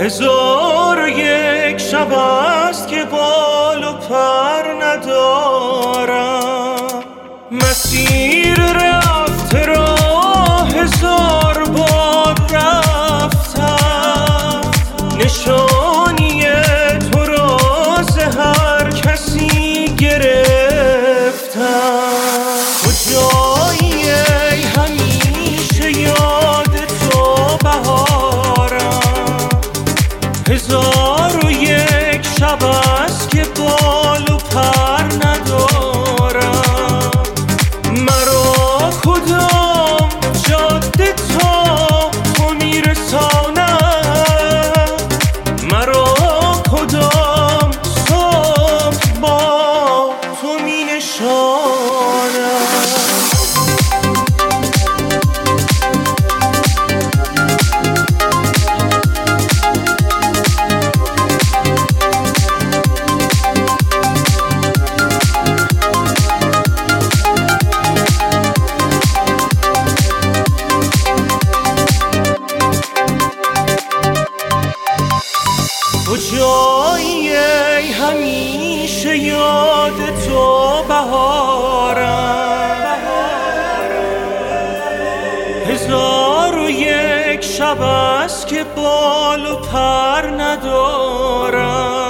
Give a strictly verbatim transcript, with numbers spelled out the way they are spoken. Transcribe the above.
هزار و یک شب است که بال و پر ندارم. مسیر رفته را هزار بار رفتم، نشانی تو را ز هر کسی گرفتم. کجایی ای همیشه یاد تو بهارم، هزار و یک شب است که بال و پر ندارم. مرا کدام جاده تا تو میرساند، مرا کدام صبح با تو مینشاند. کجایی ای همیشه یاد تو بهارم، هزار و یک شب است که بال و پر ندارم.